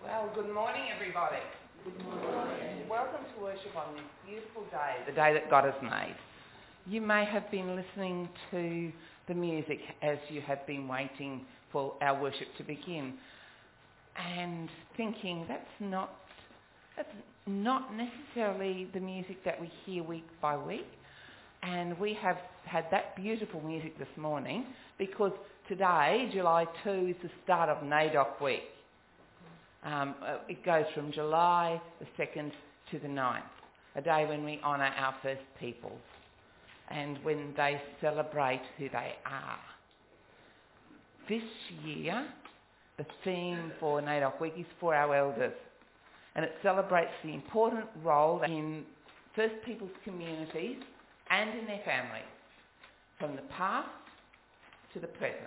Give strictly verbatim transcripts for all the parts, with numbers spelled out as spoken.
Well, good morning, everybody. Good morning. Welcome to worship on this beautiful day, the day that God has made. You may have been listening to the music as you have been waiting for our worship to begin and thinking that's not, that's not necessarily the music that we hear week by week. And we have had that beautiful music this morning because today, July second, is the start of NAIDOC week. Um, it goes from July the second to the ninth, a day when we honour our First Peoples and when they celebrate who they are. This year, the theme for NAIDOC week is for our elders, and it celebrates the important role in First Peoples communities and in their families, from the past to the present.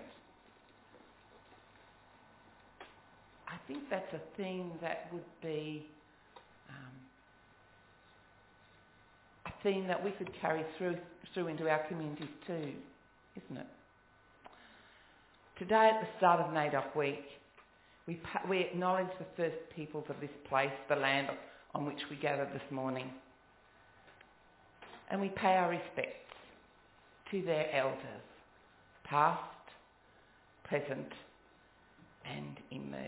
I think that's a theme that would be um, a theme that we could carry through through into our communities too, isn't it? Today, at the start of NAIDOC week, we, pa- we acknowledge the First Peoples of this place, the land on which we gathered this morning, and we pay our respects to their elders, past, present, and emerging.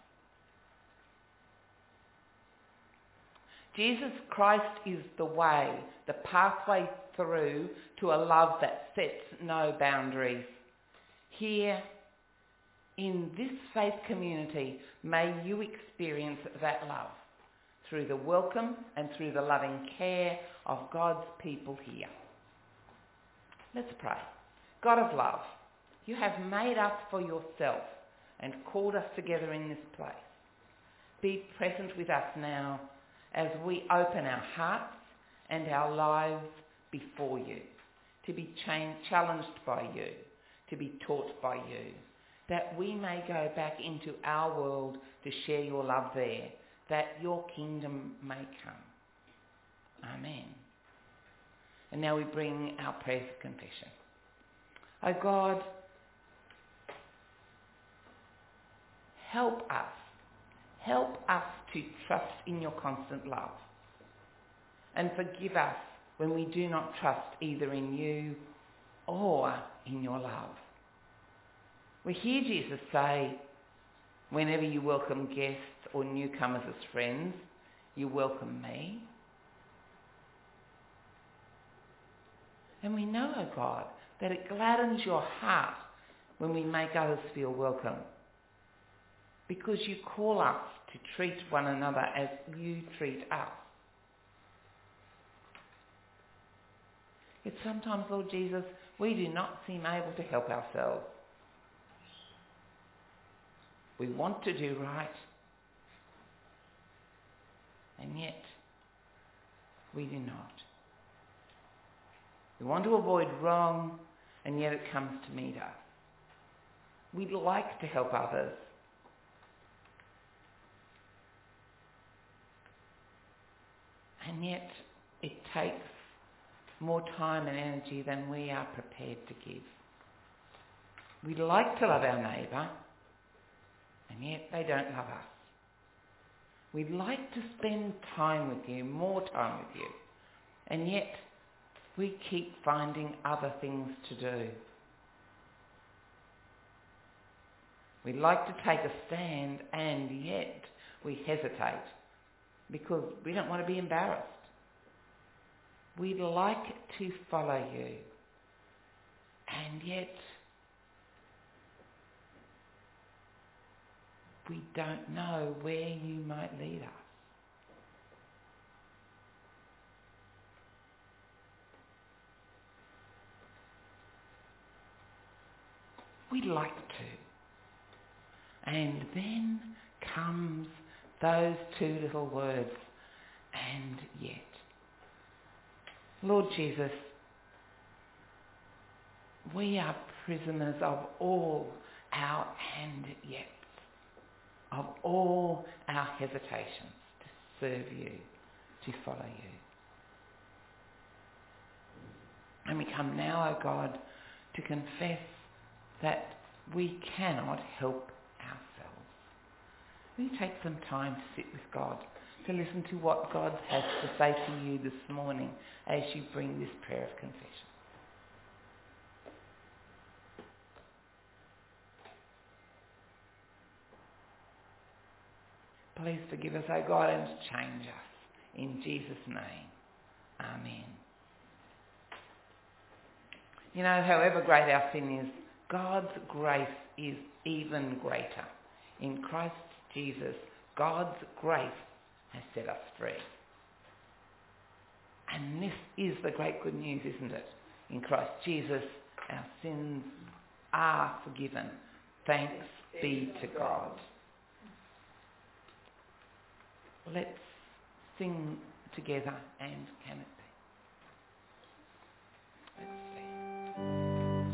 Jesus Christ is the way, the pathway through to a love that sets no boundaries. Here, in this faith community, may you experience that love through the welcome and through the loving care of God's people here. Let's pray. God of love, you have made us for yourself and called us together in this place. Be present with us now as we open our hearts and our lives before you, to be cha- challenged by you, to be taught by you, that we may go back into our world to share your love there, that your kingdom may come. Amen. And now we bring our prayers of confession. O God, help us. Help us to trust in your constant love. And forgive us when we do not trust either in you or in your love. We hear Jesus say, whenever you welcome guests or newcomers as friends, you welcome me. And we know, O God, that it gladdens your heart when we make others feel welcome, because you call us to treat one another as you treat us. Yet sometimes, Lord Jesus, we do not seem able to help ourselves. We want to do right, and yet we do not. We want to avoid wrong, and yet it comes to meet us. We'd like to help others, and yet it takes more time and energy than we are prepared to give. We'd like to love our neighbour, and yet they don't love us. We'd like to spend time with you, more time with you, and yet we keep finding other things to do. We'd like to take a stand, and yet we hesitate because we don't want to be embarrassed. We'd like to follow you, and yet we don't know where you might lead us. We'd like to. And then comes those two little words, and yet. Lord Jesus, we are prisoners of all our and yet, of all our hesitations to serve you, to follow you. And we come now, O God, to confess that we cannot help ourselves. will you take some time to sit with God, to listen to what God has to say to you this morning as you bring this prayer of confession? Please forgive us, O God, and change us. In Jesus' name, amen. You know, however great our sin is, God's grace is even greater. In Christ Jesus, God's grace has set us free. And this is the great good news, isn't it? In Christ Jesus, our sins are forgiven. Thanks be to God. Let's sing together, and can it be? Let's see.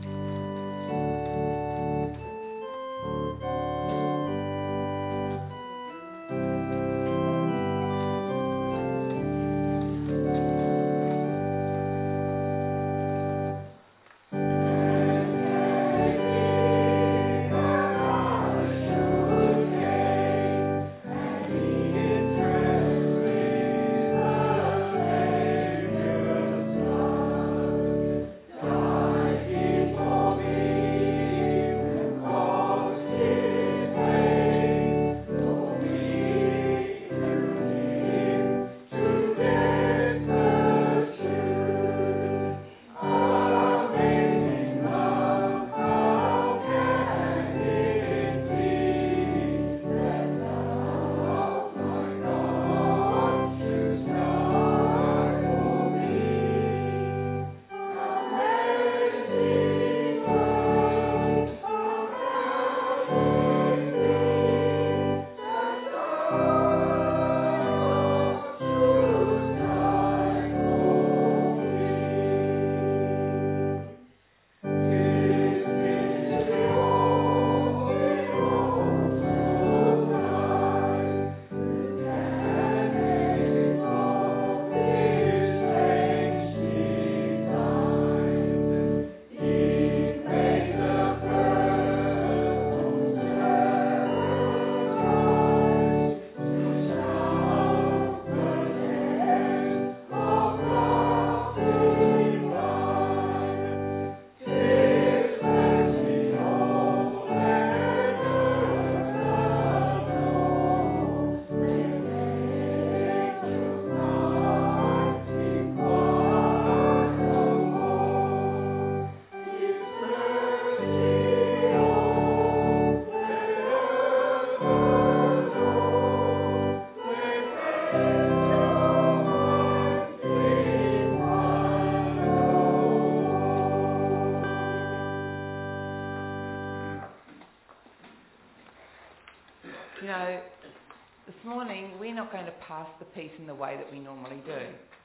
You know, this morning we're not going to pass the peace in the way that we normally do.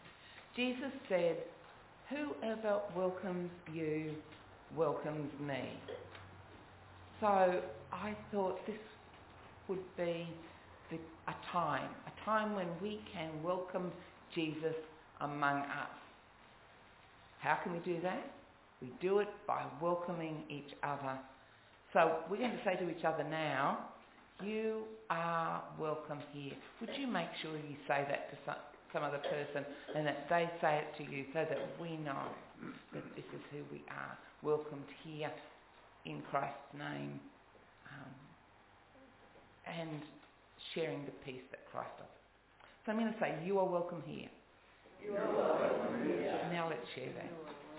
Jesus said, "Whoever welcomes you welcomes me." So I thought this would be the, a time, a time when we can welcome Jesus among us. How can we do that? We do it by welcoming each other. So we're going to say to each other now, "You are welcome here." Would you make sure you say that to some, some other person and that they say it to you so that we know that this is who we are, welcomed here in Christ's name, um, and sharing the peace that Christ offers. So I'm going to say, "You are welcome here." You are welcome here. Now let's share that.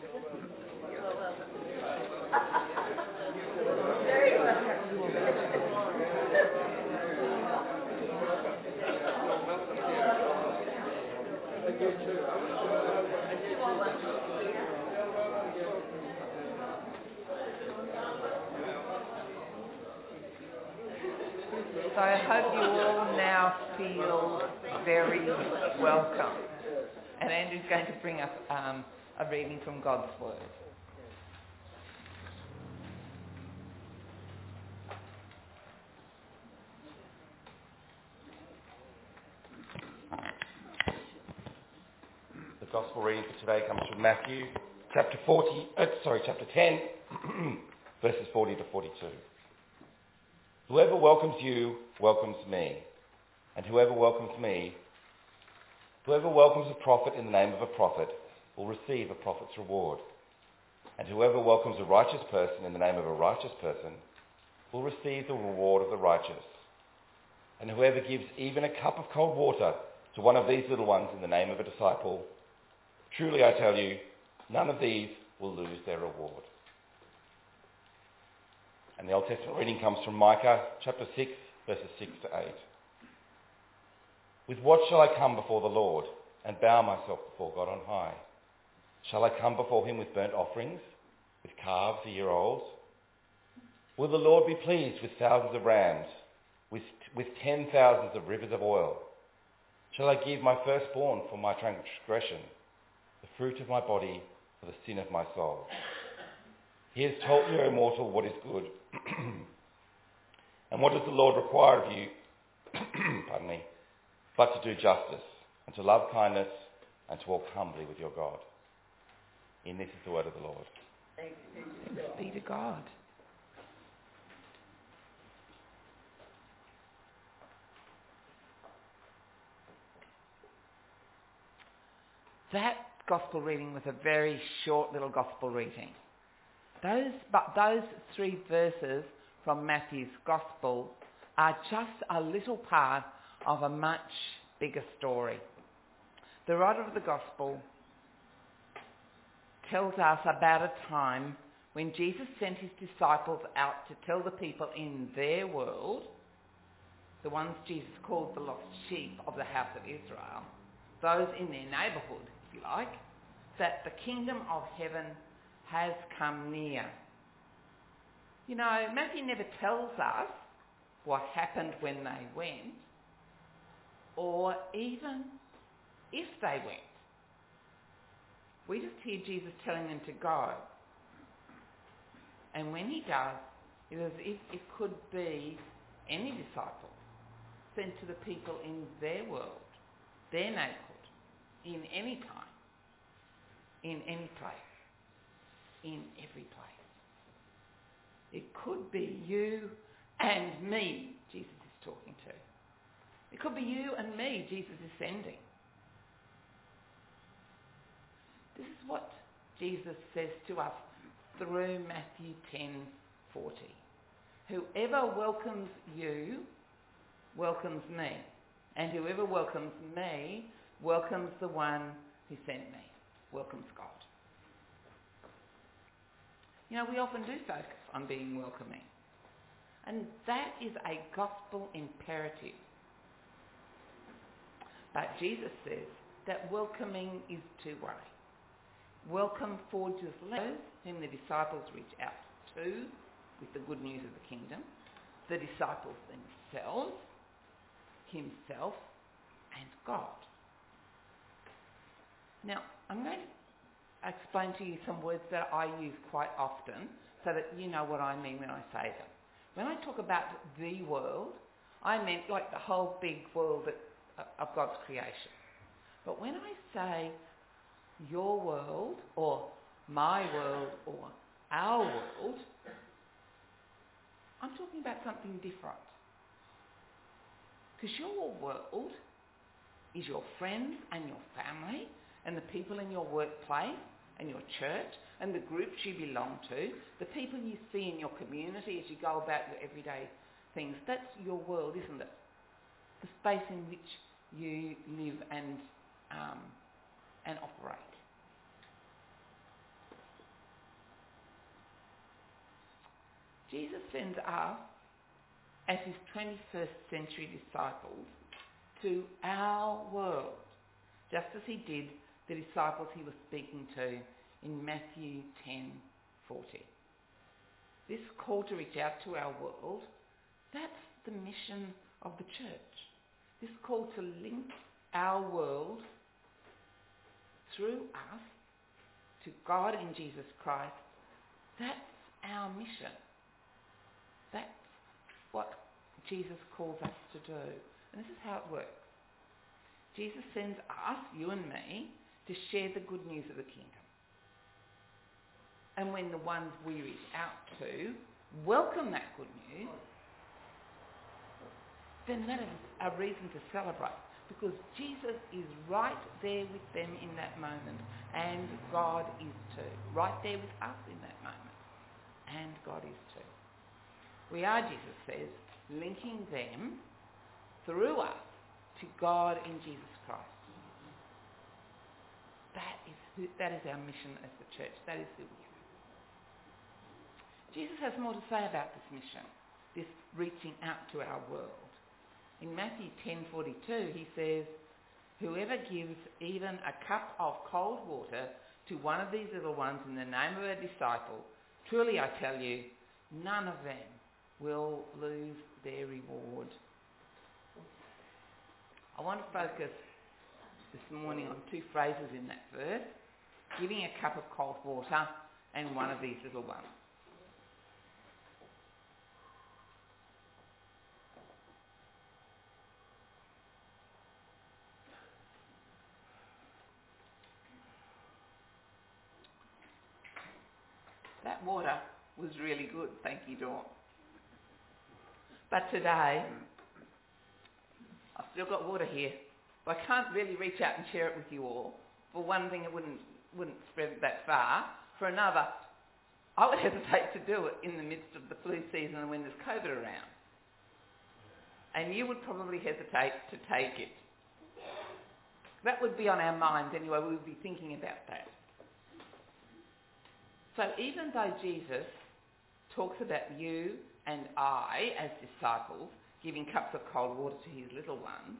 So I hope you all now feel very welcome. And Andrew's going to bring up um, a reading from God's Word. The Gospel reading for today comes from Matthew chapter forty, uh, sorry, chapter ten, verses forty to forty-two. Whoever welcomes you welcomes me, and whoever welcomes me, whoever welcomes a prophet in the name of a prophet will receive a prophet's reward. And whoever welcomes a righteous person in the name of a righteous person will receive the reward of the righteous. And whoever gives even a cup of cold water to one of these little ones in the name of a disciple, truly I tell you, none of these will lose their reward. And the Old Testament reading comes from Micah chapter six, verses six to eight. With what shall I come before the Lord and bow myself before God on high? Shall I come before him with burnt offerings, with calves a year old? Will the Lord be pleased with thousands of rams, with, with ten thousands of rivers of oil? Shall I give my firstborn for my transgression, the fruit of my body for the sin of my soul? He has told you, O mortal, what is good. And what does the Lord require of you? Pardon me. But to do justice, and to love kindness, and to walk humbly with your God. In this is the word of the Lord. Thanks be to God. That gospel reading was a very short little gospel reading. Those, but those three verses from Matthew's gospel are just a little part of a much bigger story. The writer of the gospel tells us about a time when Jesus sent his disciples out to tell the people in their world, the ones Jesus called the lost sheep of the house of Israel, those in their neighbourhood, if you like, that the kingdom of heaven has come near. You know, Matthew never tells us what happened when they went, or even if they went. We just hear Jesus telling them to go. And when he does, it is as if it could be any disciple sent to the people in their world, their neighbourhood, in any time, in any place, in every place. It could be you and me Jesus is talking to. It could be you and me Jesus is sending. This is what Jesus says to us through Matthew ten forty. Whoever welcomes you welcomes me, and whoever welcomes me welcomes the one who sent me, welcomes God. You know, we often do focus on being welcoming, and that is a gospel imperative. But Jesus says that welcoming is two-way. Welcome forges those whom the disciples reach out to with the good news of the kingdom, the disciples themselves, himself, and God. Now, I'm going to explain to you some words that I use quite often so that you know what I mean when I say them. When I talk about the world, I meant like the whole big world that, of God's creation. But when I say your world, or my world, or our world, I'm talking about something different. Because your world is your friends and your family, and the people in your workplace, and your church, and the groups you belong to, the people you see in your community as you go about your everyday things. That's your world, isn't it? The space in which you live and um, and operate. Jesus sends us, as his twenty-first century disciples, to our world, just as he did the disciples he was speaking to in Matthew ten forty. This call to reach out to our world, that's the mission of the church. This call to link our world through us to God in Jesus Christ, that's our mission. That's what Jesus calls us to do. And this is how it works. Jesus sends us, you and me, to share the good news of the kingdom. And when the ones we reach out to welcome that good news, then that is a reason to celebrate, because Jesus is right there with them in that moment, and God is too. Right there with us in that moment, and God is too. We are, Jesus says, linking them through us to God in Jesus Christ. That is who, that is our mission as the church. That is who we are. Jesus has more to say about this mission, this reaching out to our world. In Matthew ten forty-two, he says, "Whoever gives even a cup of cold water to one of these little ones in the name of a disciple, truly I tell you, none of them will lose their reward." I want to focus this morning on two phrases in that verse: giving a cup of cold water and one of these little ones. That water was really good, thank you, Dawn. But today, I've still got water here, but I can't really reach out and share it with you all. For one thing, it wouldn't wouldn't spread that far. For another, I would hesitate to do it in the midst of the flu season and when there's COVID around. And you would probably hesitate to take it. That would be on our minds anyway. We would be thinking about that. So even though Jesus talks about you and I as disciples giving cups of cold water to his little ones,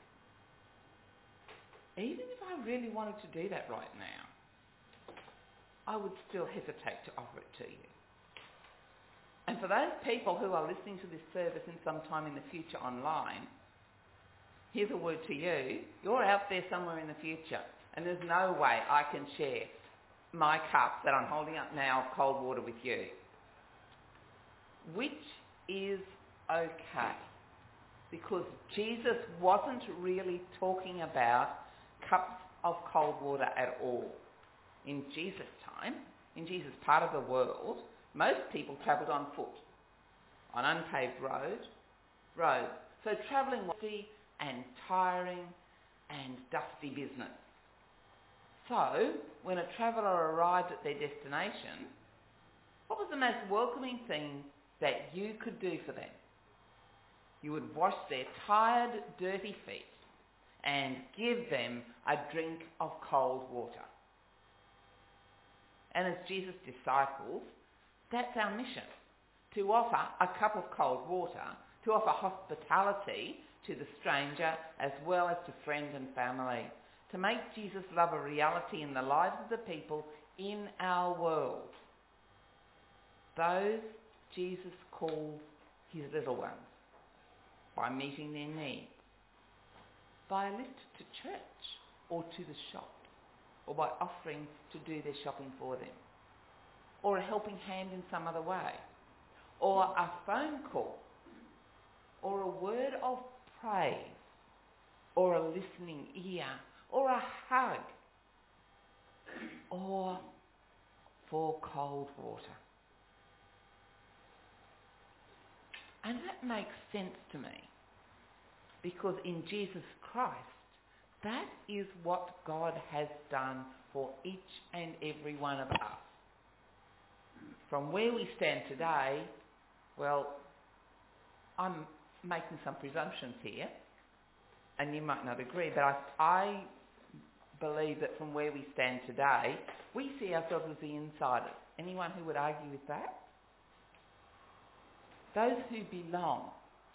even if I really wanted to do that right now, I would still hesitate to offer it to you. And for those people who are listening to this service in some time in the future online, here's a word to you. You're out there somewhere in the future, and there's no way I can share my cup that I'm holding up now of cold water with you. Which is okay, because Jesus wasn't really talking about cups of cold water at all. In Jesus' time, in Jesus' part of the world, most people travelled on foot, on unpaved road, roads. So travelling was dusty and tiring and dusty business. So, when a traveller arrived at their destination, what was the most welcoming thing that you could do for them? You would wash their tired, dirty feet and give them a drink of cold water. And as Jesus' disciples, that's our mission, to offer a cup of cold water, to offer hospitality to the stranger as well as to friend and family, to make Jesus' love a reality in the lives of the people in our world. Those Jesus calls his little ones, by meeting their needs, by a lift to church or to the shop, or by offering to do their shopping for them, or a helping hand in some other way, or a phone call, or a word of praise, or a listening ear, or a hug, or for cold water. And that makes sense to me, because in Jesus Christ, that is what God has done for each and every one of us. From where we stand today, well, I'm making some presumptions here, and you might not agree, but I, I believe that from where we stand today, we see ourselves as the insiders. Anyone who would argue with that? Those who belong.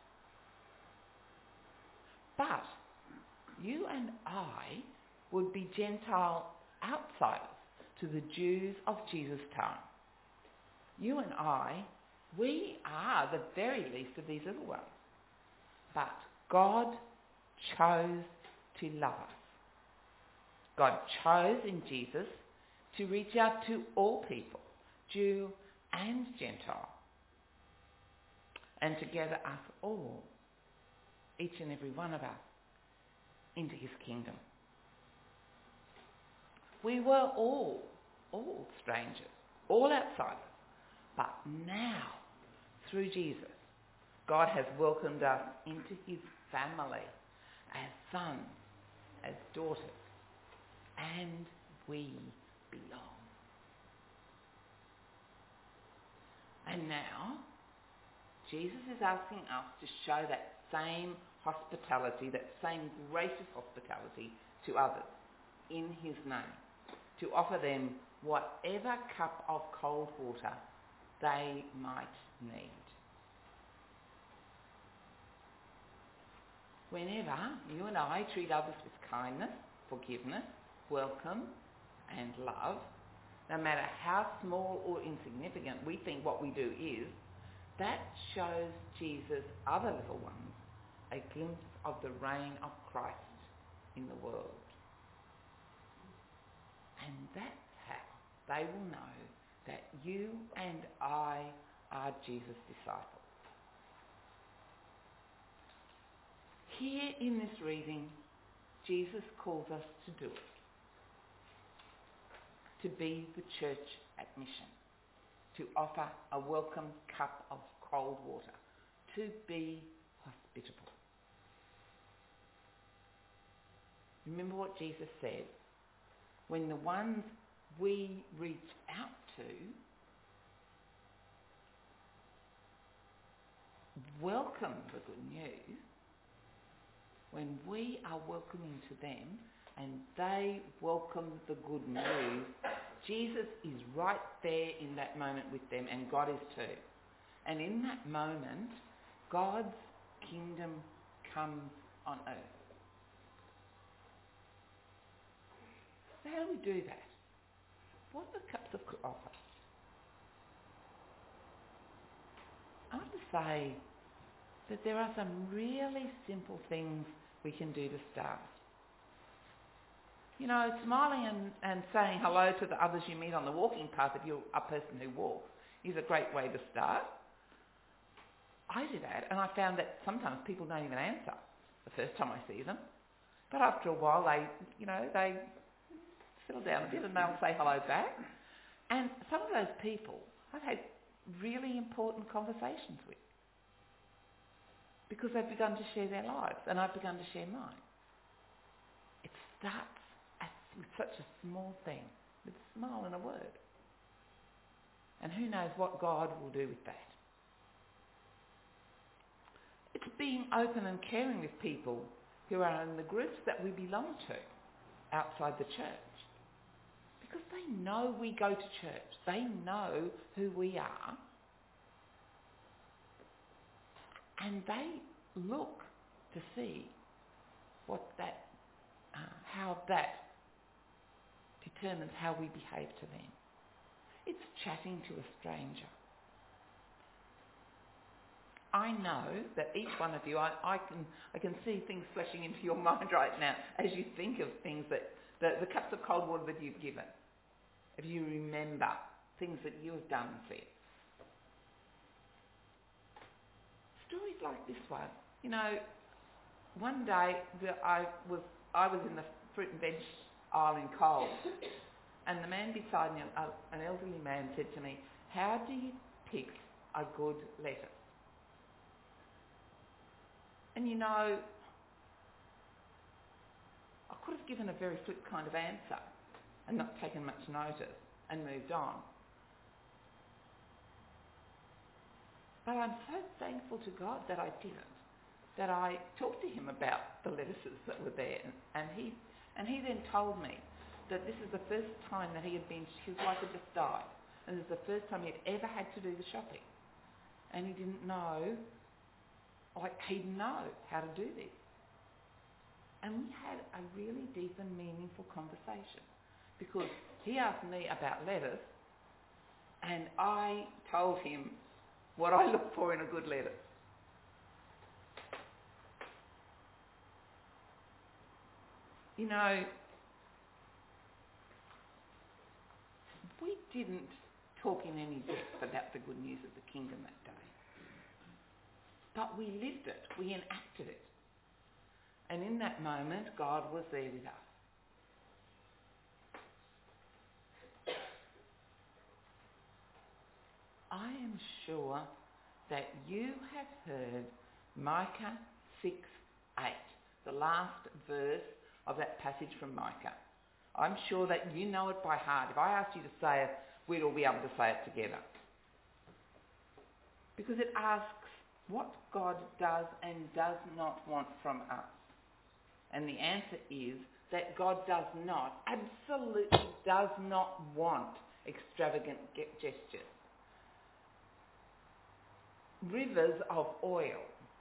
But you and I would be Gentile outsiders to the Jews of Jesus' time. You and I, we are the very least of these little ones. But God chose to love us. God chose in Jesus to reach out to all people, Jew and Gentile, and to gather us all, each and every one of us, into his kingdom. We were all, all strangers, all outsiders, but now, through Jesus, God has welcomed us into his family as sons, as daughters, and we belong. And now, Jesus is asking us to show that same hospitality, that same gracious hospitality to others in his name, to offer them whatever cup of cold water they might need. Whenever you and I treat others with kindness, forgiveness, welcome and love, no matter how small or insignificant we think what we do is, that shows Jesus' other little ones a glimpse of the reign of Christ in the world. And that's how they will know that you and I are Jesus' disciples. Here in this reading, Jesus calls us to do it. To be the church at mission. To offer a welcome cup of cold water. To be hospitable. Remember what Jesus said. When the ones we reach out to welcome the good news, when we are welcoming to them and they welcome the good news, Jesus is right there in that moment with them, and God is too. And in that moment, God's kingdom comes on earth. So how do we do that? What are the cups of offer? I have to say that there are some really simple things we can do to start. You know, smiling and, and saying hello to the others you meet on the walking path if you're a person who walks is a great way to start. I do that, and I found that sometimes people don't even answer the first time I see them. But after a while, they, you know, they settle down a bit and they'll say hello back. And some of those people I've had really important conversations with because they've begun to share their lives and I've begun to share mine. It starts at, with such a small thing, with a smile and a word. And who knows what God will do with that. It's being open and caring with people who are in the groups that we belong to outside the church. Because they know we go to church. They know who we are. And they look to see what that, uh, how that determines how we behave to them. It's chatting to a stranger. I know that each one of you, I, I can I can see things flashing into your mind right now as you think of things that, the, the cups of cold water that you've given. If you remember things that you have done and said. Stories like this one. You know, one day I was I was in the fruit and veg aisle in Coles, and the man beside me, an elderly man, said to me, "How do you pick a good lettuce?" And you know, I could have given a very flip kind of answer and not taken much notice and moved on. But I'm so thankful to God that I didn't, that I talked to him about the lettuces that were there, and, and he and he then told me that this is the first time that he had been, his wife had just died, and this is the first time he had ever had to do the shopping. And he didn't know, like he'd know how to do this. And we had a really deep and meaningful conversation because he asked me about lettuce and I told him what I look for in a good lettuce. You know, we didn't talk in any depth about the good news of the kingdom that day. But we lived it, we enacted it. And in that moment, God was there with us. I am sure that you have heard Micah six eight, the last verse of that passage from Micah. I'm sure that you know it by heart. If I asked you to say it, we'd all be able to say it together. Because it asks what God does and does not want from us. And the answer is that God does not, absolutely does not want extravagant gestures. Rivers of oil,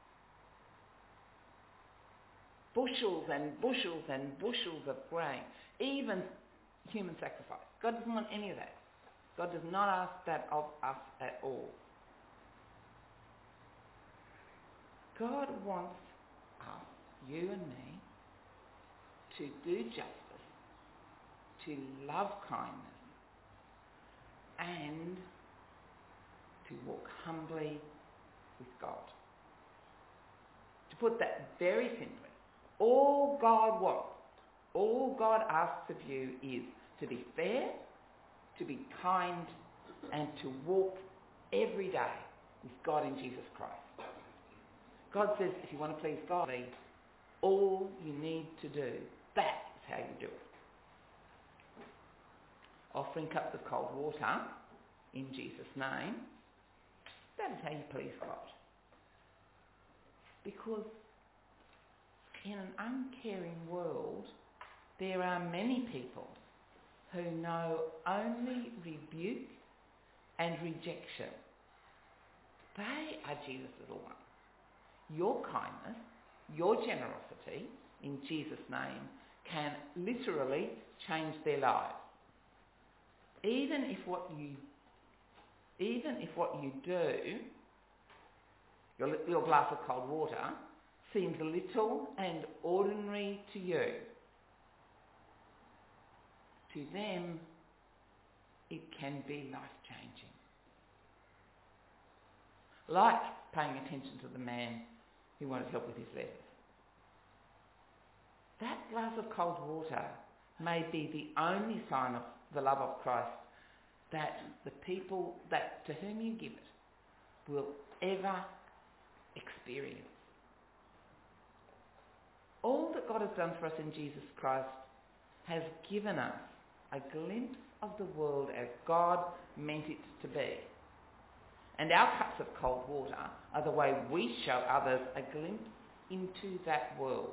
bushels and bushels and bushels of grain, even human sacrifice. God doesn't want any of that. God does not ask that of us at all. God wants us, you and me, to do justice, to love kindness, and to walk humbly with God. To put that very simply, all God wants, all God asks of you is to be fair, to be kind, and to walk every day with God in Jesus Christ. God says if you want to please God, all you need to do, that is how you do it. Offering cups of cold water in Jesus' name, that is how you please God. Because in an uncaring world, there are many people who know only rebuke and rejection. They are Jesus' little ones. Your kindness, your generosity, in Jesus' name, can literally change their lives. Even if what you, even if what you do, your, your glass of cold water, seems little and ordinary to you, to them it can be life-changing. Like paying attention to the man who wanted help with his letters. That glass of cold water may be the only sign of the love of Christ that the people that to whom you give it will ever experience. All that God has done for us in Jesus Christ has given us a glimpse of the world as God meant it to be. And our cups of cold water are the way we show others a glimpse into that world.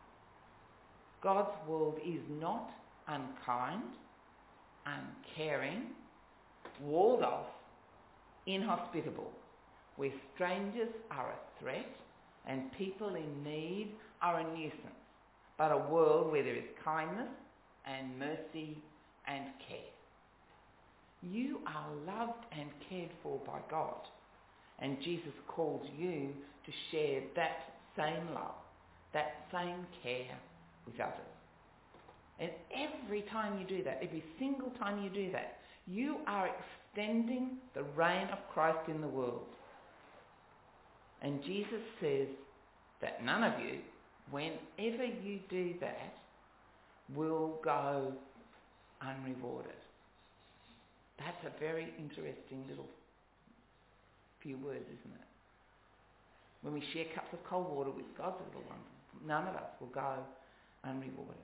God's world is not unkind, uncaring, walled off, inhospitable, where strangers are a threat and people in need are a nuisance, but a world where there is kindness and mercy and care. You are loved and cared for by God, and Jesus calls you to share that same love, that same care with others. And every time you do that, every single time you do that, you are extending the reign of Christ in the world. And Jesus says that none of you, whenever you do that, will go unrewarded. That's a very interesting little few words, isn't it? When we share cups of cold water with God's little ones, none of us will go unrewarded.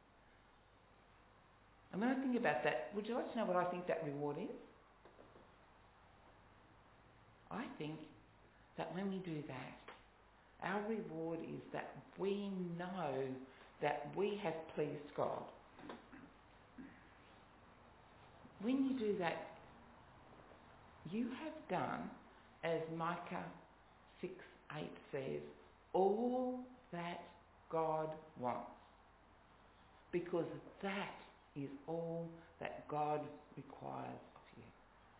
And when I think about that, would you like to know what I think that reward is? I think that when we do that, our reward is that we know that we have pleased God. When you do that, you have done, as Micah six eight says, all that God wants. Because that is all that God requires of you.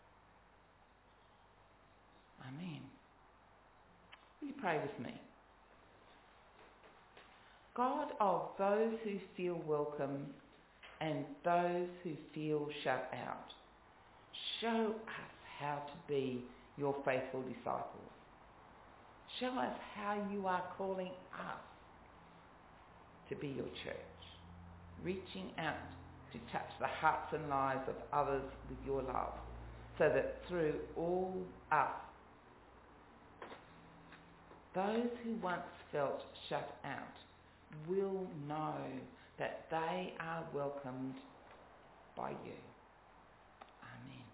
Amen. Will you pray with me? God of those who feel welcome and those who feel shut out, show us how to be your faithful disciples. Show us how you are calling us to be your church, reaching out to touch the hearts and lives of others with your love, so that through all us, Those who once felt shut out will know that they are welcomed by you. Amen.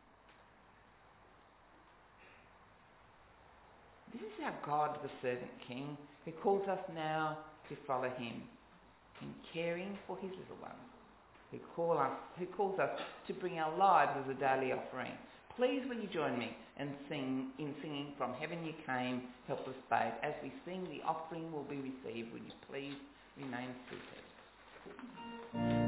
This is our God, the servant King, who calls us now to follow him in caring for his little ones, who, call us, who calls us to bring our lives as a daily offering. Please will you join me in, sing, in singing From Heaven You Came, Helpless Babe. As we sing, the offering will be received. Would you please remain seated?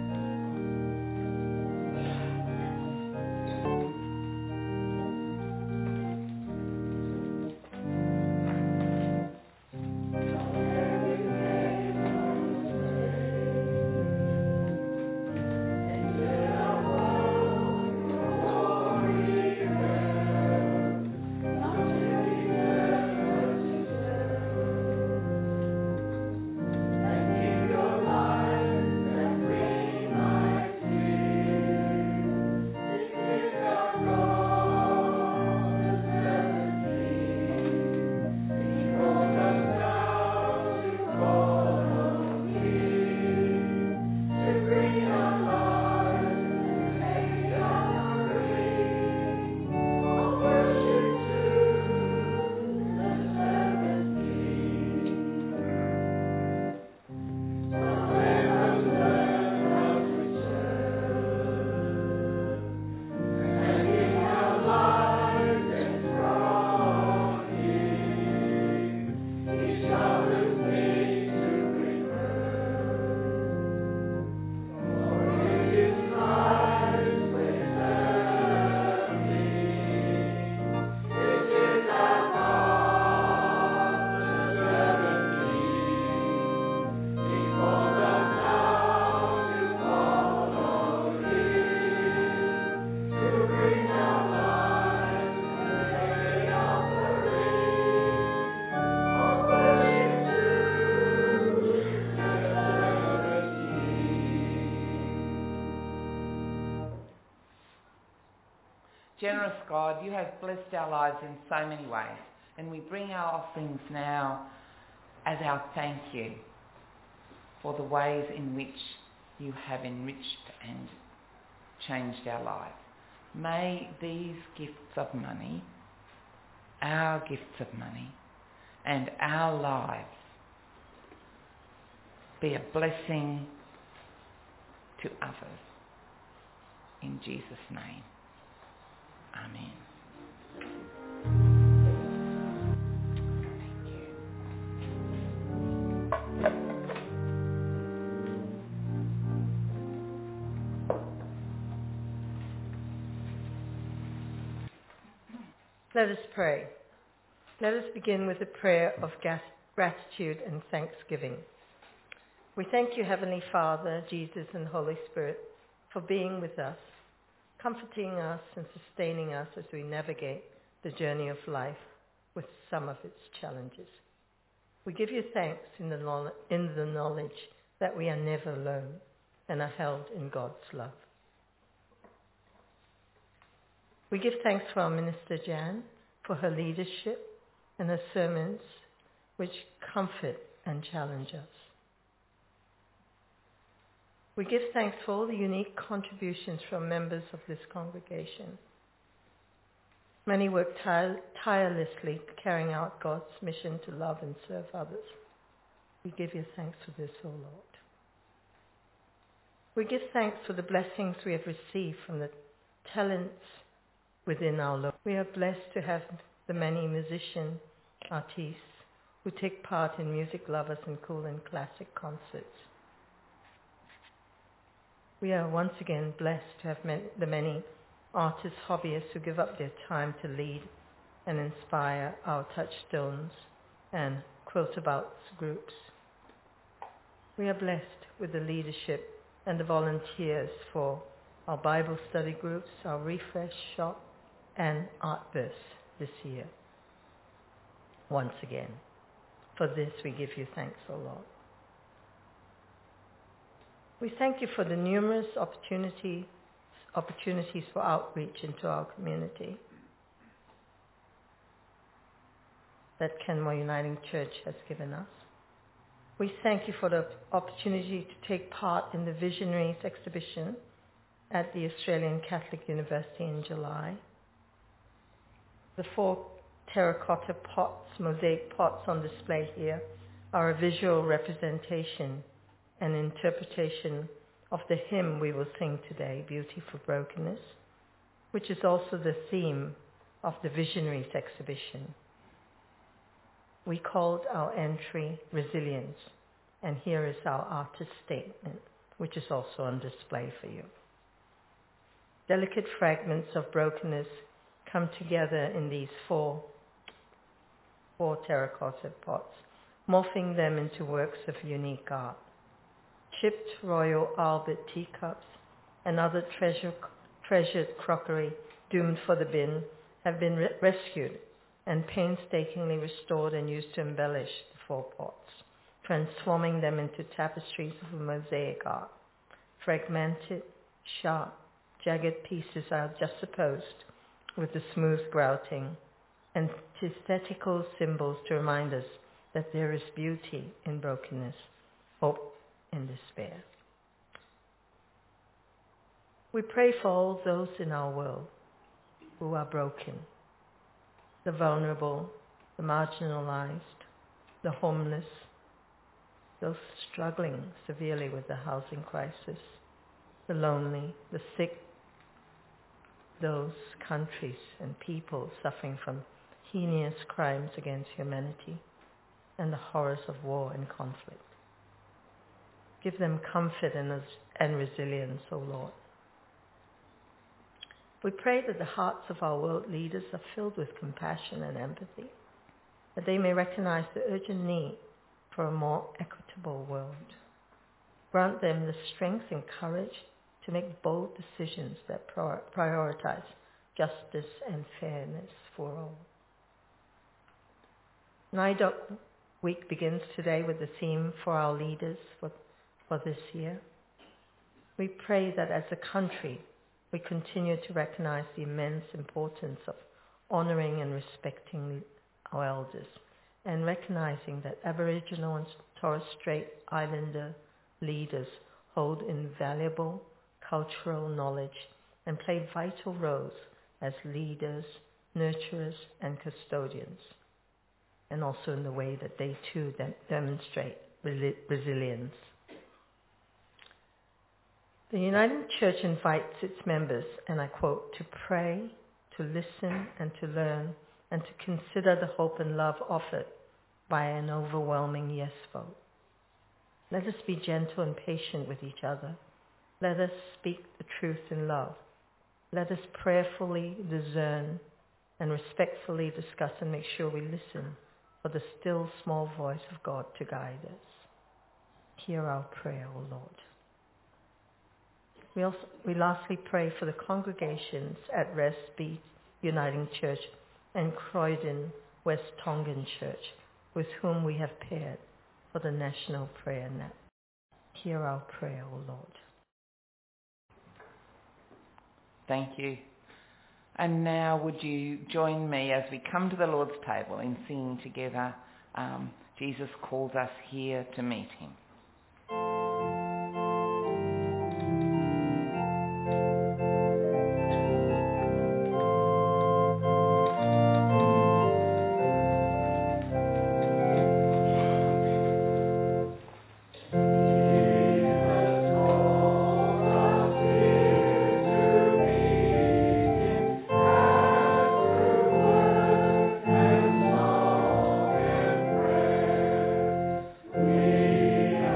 Generous God, you have blessed our lives in so many ways, and we bring our offerings now as our thank you for the ways in which you have enriched and changed our lives. May these gifts of money, our gifts of money, and our lives be a blessing to others. In Jesus' name. Amen. Thank you. Let us pray. Let us begin with a prayer of gratitude and thanksgiving. We thank you, Heavenly Father, Jesus and Holy Spirit, for being with us, comforting us and sustaining us as we navigate the journey of life with some of its challenges. We give you thanks in the, knowledge, in the knowledge that we are never alone and are held in God's love. We give thanks for our Minister Jan, for her leadership and her sermons which comfort and challenge us. We give thanks for all the unique contributions from members of this congregation. Many work tire- tirelessly carrying out God's mission to love and serve others. We give you thanks for this, O Lord. We give thanks for the blessings we have received from the talents within our Lord. We are blessed to have the many musician artists who take part in Music Lovers and Cool and Classic concerts. We are once again blessed to have met the many artists, hobbyists who give up their time to lead and inspire our Touchstones and Quiltabouts groups. We are blessed with the leadership and the volunteers for our Bible study groups, our Refresh Shop, and Artburst this year. Once again, for this we give you thanks, O Lord. We thank you for the numerous opportunity, opportunities for outreach into our community. that Kenmore Uniting Church has given us. We thank you for the opportunity to take part in the Visionaries exhibition at the Australian Catholic University in July. The four terracotta pots, mosaic pots on display here, are a visual representation and interpretation of the hymn we will sing today, Beauty for Brokenness, which is also the theme of the Visionaries exhibition. We called our entry Resilience, and here is our artist statement, which is also on display for you. Delicate fragments of brokenness come together in these four, four terracotta pots, morphing them into works of unique art. Chipped Royal Albert teacups and other treasure, treasured crockery doomed for the bin have been re- rescued and painstakingly restored and used to embellish the four pots, transforming them into tapestries of mosaic art. Fragmented, sharp, jagged pieces are juxtaposed with the smooth grouting, antithetical symbols to remind us that there is beauty in brokenness, hope in despair. We pray for all those in our world who are broken, the vulnerable, the marginalized, the homeless, those struggling severely with the housing crisis, the lonely, the sick, those countries and people suffering from heinous crimes against humanity and the horrors of war and conflict. Give them comfort and, and resilience, O Lord. We pray that the hearts of our world leaders are filled with compassion and empathy, that they may recognize the urgent need for a more equitable world. Grant them the strength and courage to make bold decisions that prioritize justice and fairness for all. NIDOC Week begins today with the theme for our leaders for, for this year. We pray that as a country, we continue to recognize the immense importance of honoring and respecting our elders and recognizing that Aboriginal and Torres Strait Islander leaders hold invaluable cultural knowledge and play vital roles as leaders, nurturers, and custodians, and also in the way that they too de- demonstrate resi- resilience. The United Church invites its members, and I quote, to pray, to listen, and to learn, and to consider the hope and love offered by an overwhelming yes vote. Let us be gentle and patient with each other. Let us speak the truth in love. Let us prayerfully discern and respectfully discuss and make sure we listen for the still small voice of God to guide us. Hear our prayer, O Lord. We, also, we lastly pray for the congregations at Resby Uniting Church and Croydon West Tongan Church, with whom we have paired for the National Prayer Net. Hear our prayer, O Lord. Thank you. And now would you join me as we come to the Lord's table in singing together, um, Jesus calls us here to meet him. We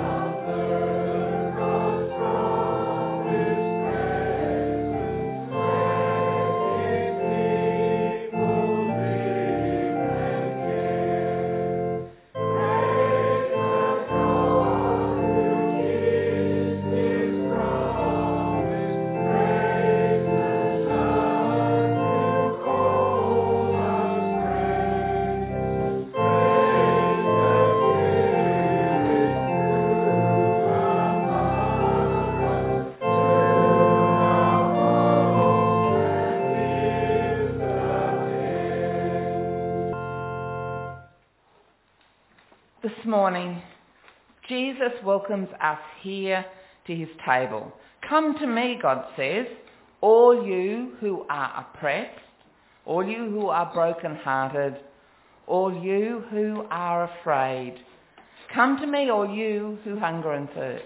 morning, Jesus welcomes us here to his table. Come to me, God says, all you who are oppressed, all you who are broken-hearted, all you who are afraid. Come to me, all you who hunger and thirst.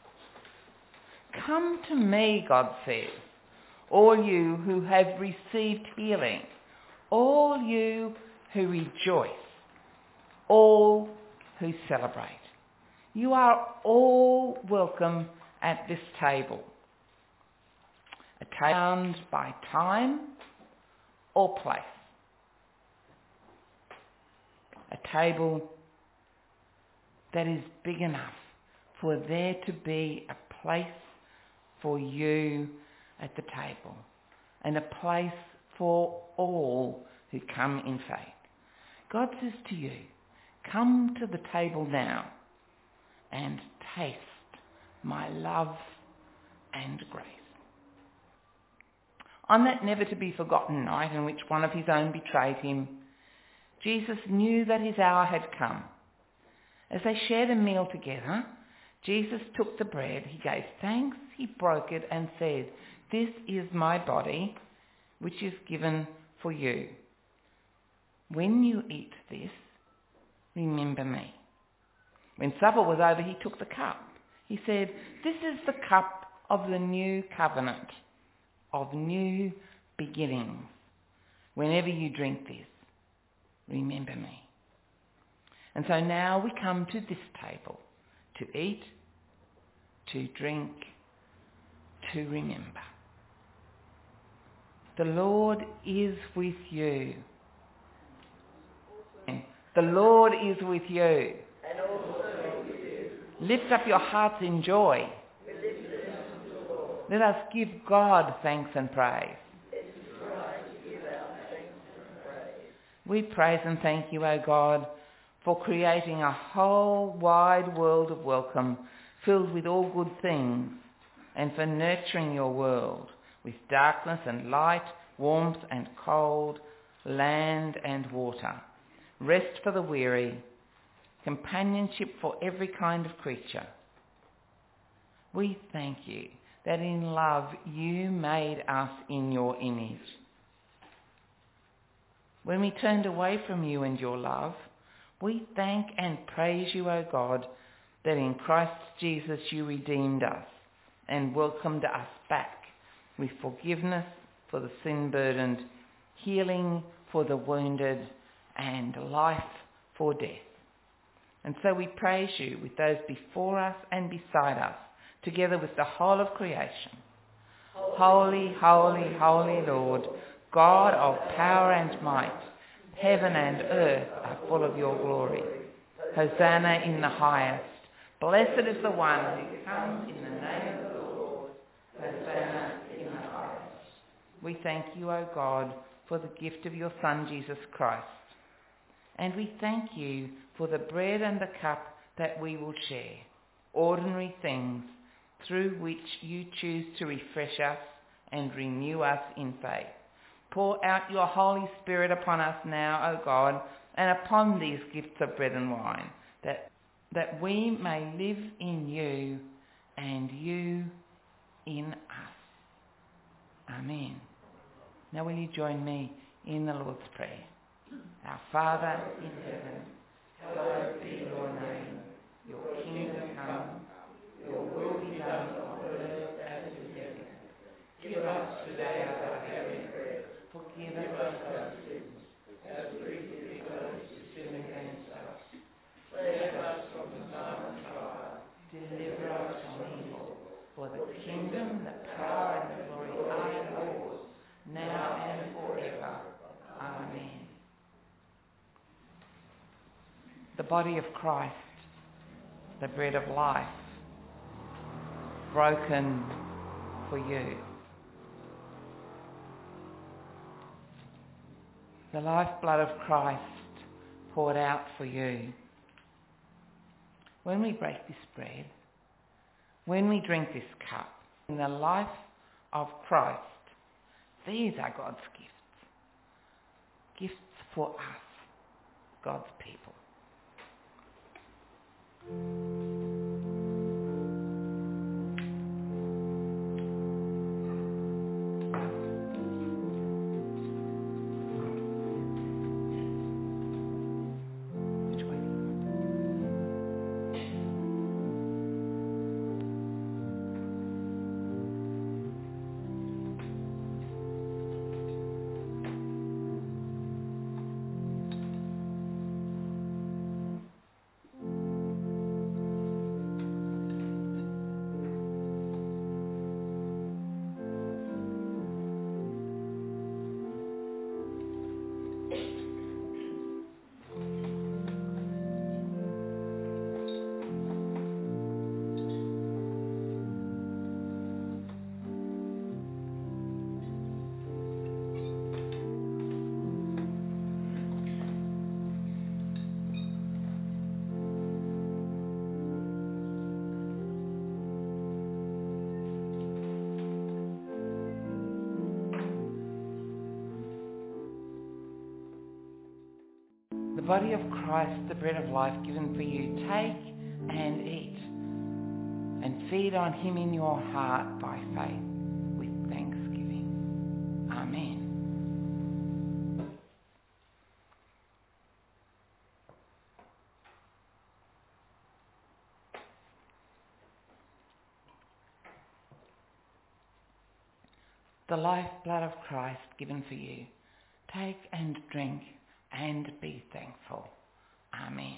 Come to me, God says, all you who have received healing, all you who rejoice, all who celebrate. You are all welcome at this table. A table bound by time or place. A table that is big enough for there to be a place for you at the table, and a place for all who come in faith. God says to you, come to the table now and taste my love and grace. On that never-to-be-forgotten night in which one of his own betrayed him, Jesus knew that his hour had come. As they shared a meal together, Jesus took the bread, he gave thanks, he broke it and said, "This is my body, which is given for you. When you eat this, remember me." When supper was over, he took the cup. He said, "This is the cup of the new covenant, of new beginnings. Whenever you drink this, remember me." And so now we come to this table to eat, to drink, to remember. The Lord is with you. The Lord is with you. And also with you. Lift up your hearts in joy. We lift them up to the Lord. Let us give God thanks and praise. It is right to give our thanks and praise. We praise and thank you, O God, for creating a whole wide world of welcome filled with all good things, and for nurturing your world with darkness and light, warmth and cold, land and water, rest for the weary, companionship for every kind of creature. We thank you that in love you made us in your image. When we turned away from you and your love, we thank and praise you, O God, that in Christ Jesus you redeemed us and welcomed us back with forgiveness for the sin-burdened, healing for the wounded, and life for death. And so we praise you with those before us and beside us, together with the whole of creation. Holy, holy, holy Lord, God of power and might, heaven and earth are full of your glory. Hosanna in the highest. Blessed is the one who comes in the name of the Lord. Hosanna in the highest. We thank you, O God, for the gift of your Son, Jesus Christ. And we thank you for the bread and the cup that we will share, ordinary things through which you choose to refresh us and renew us in faith. Pour out your Holy Spirit upon us now, O God, and upon these gifts of bread and wine, that, that we may live in you and you in us. Amen. Now will you join me in the Lord's Prayer? Our Father in heaven, hallowed be your name. Your kingdom come, your will be done on earth as in heaven. Give us today our daily bread. Forgive us our sins, as we forgive those who sin against us. Save us from the time of trial. Deliver us from evil. For the kingdom, the power, and the glory are yours, now and forever. Amen. The body of Christ, the bread of life, broken for you. The lifeblood of Christ poured out for you. When we break this bread, when we drink this cup, in the life of Christ, these are God's gifts. Gifts for us, God's people. The body of Christ, the bread of life given for you, take and eat, and feed on him in your heart by faith with thanksgiving. Amen. The lifeblood of Christ given for you, take and drink and be thankful. Amen.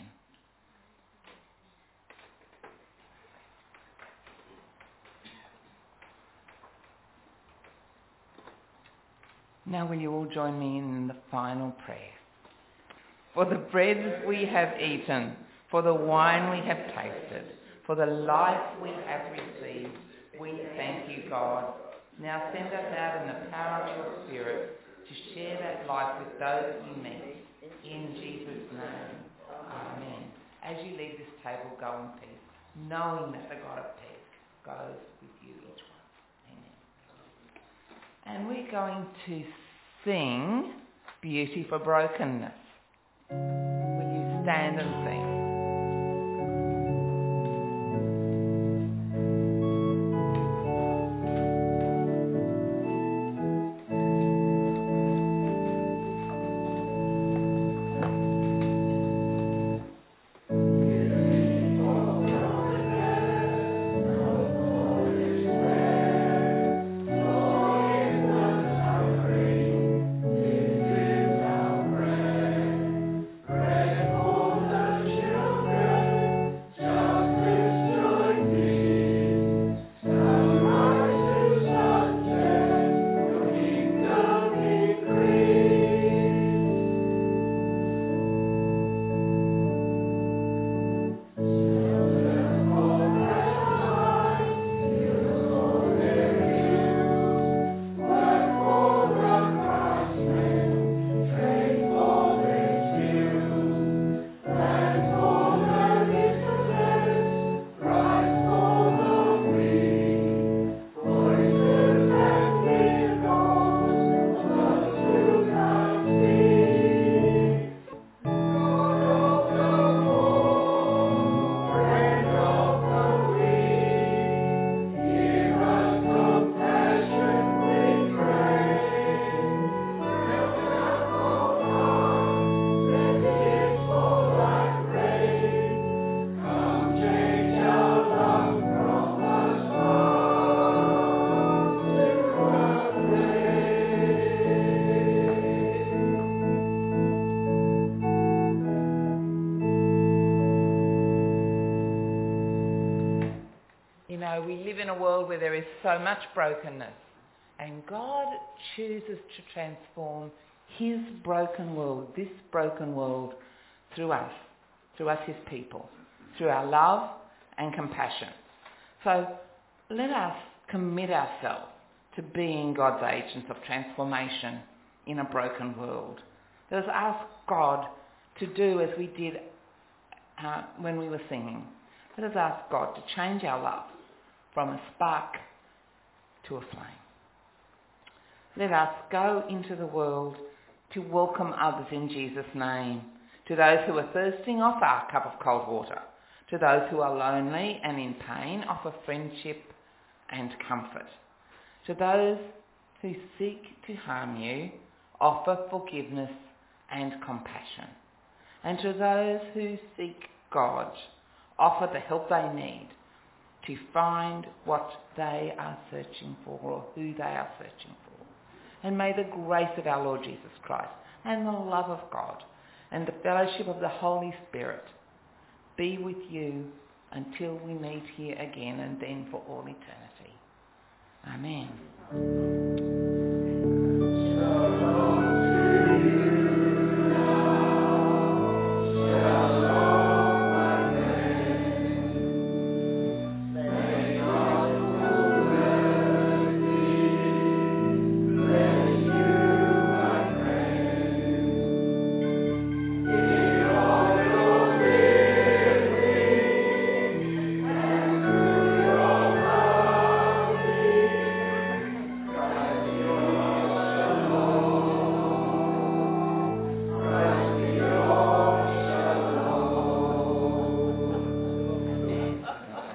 Now will you all join me in the final prayer? For the bread we have eaten, for the wine we have tasted, for the life we have received, we thank you, God. Now send us out in the power of your Spirit to share that life with those you meet. In Jesus' name, amen. As you leave this table, go in peace, knowing that the God of peace goes with you each one. Amen. And we're going to sing Beauty for Brokenness. Will you stand and sing? We live in a world where there is so much brokenness, and God chooses to transform his broken world, this broken world, through us, through us his people, through our love and compassion. So let us commit ourselves to being God's agents of transformation in a broken world. Let us ask God to do as we did uh, when we were singing. Let us ask God to change our love from a spark to a flame. Let us go into the world to welcome others in Jesus' name, to those who are thirsting off our cup of cold water, To those who are lonely and in pain, offer friendship and comfort. To those who seek to harm you, offer forgiveness and compassion. And to those who seek God, offer the help they need to find what they are searching for or who they are searching for. And may the grace of our Lord Jesus Christ and the love of God and the fellowship of the Holy Spirit be with you until we meet here again and then for all eternity. Amen.